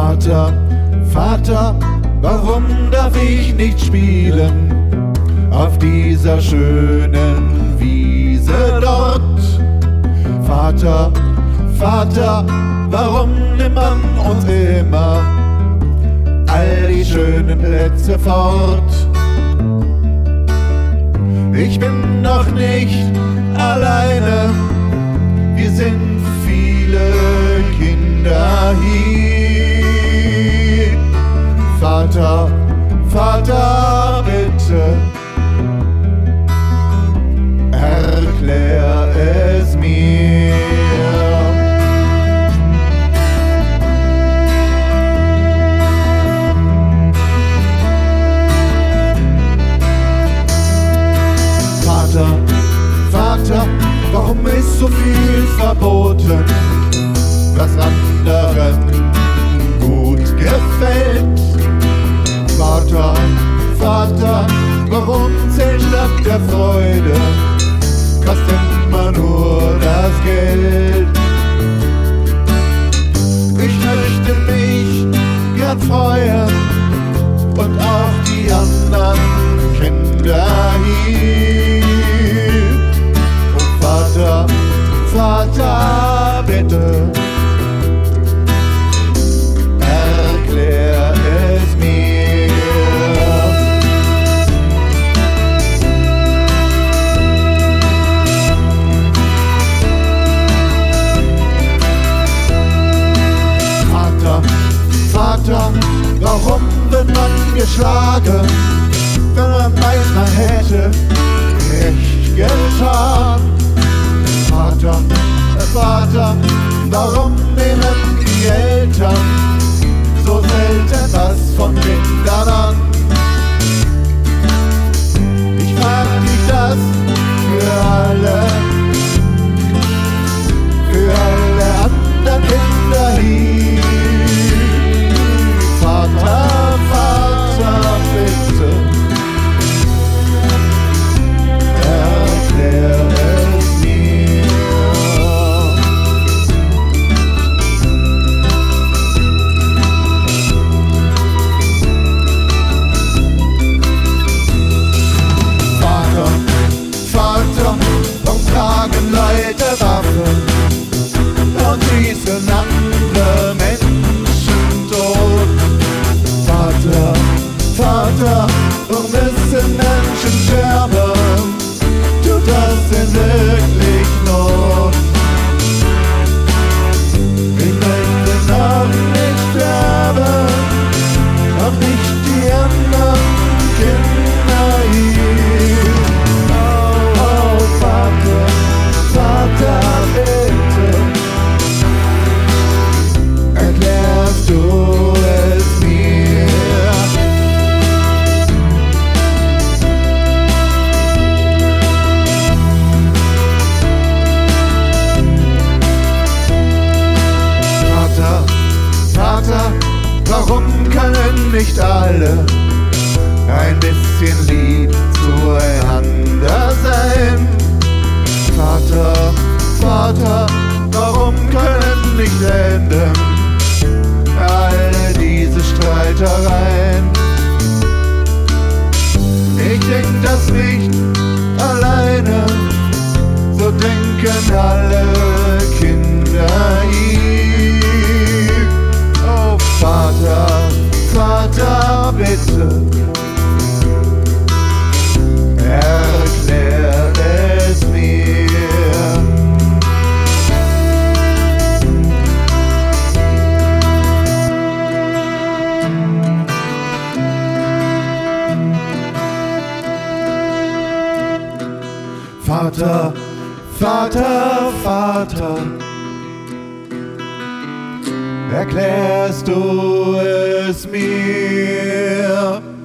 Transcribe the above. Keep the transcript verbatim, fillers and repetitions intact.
Vater, Vater, warum darf ich nicht spielen auf dieser schönen Wiese dort? Vater, Vater, warum nimmt man uns immer all die schönen Plätze fort? Ich bin doch nicht alleine, wir sind viele Kinder hier. Vater, Vater, bitte, erklär es mir. Vater, Vater, warum ist so viel verboten, was anderen gut gefällt? Vater, Vater, warum zählt statt der Freude fast immer nur das Geld? Ich möchte mich gern freuen und auch die anderen Kinder hier. Oh Vater, Vater, bitte, erklär es mir. Vater, Vater, warum wird man geschlagen, wenn man meint, man hätte recht getan? Vater, Vater, warum nehmen die Eltern so selten was von Kindern an? Ich frag mich das für alle, für alle anderen Kinder hier. Vater, Vater, bitte, erklär es mir. Vater, Vater, warum tragen Leute Waffen und schießen andere Menschen tot? Vater, Vater, warum müssen Menschen sterben? Tut das denn wirklich Not? Ich möchte noch nicht sterben, auch nicht die anderen Kinder hier. Oh, oh, Vater, Vater, bitte, erklärst du es mir? Vater, Vater, warum können nicht alle ein bisschen lieb zueinander sein? Vater, Vater, warum können nicht enden all diese Streitereien? Ich denk das nicht alleine, so denken alle Kinder hier. Oh Vater, Vater, bitte, erklär es mir. Vater, Vater, Vater, erklärst du es mir?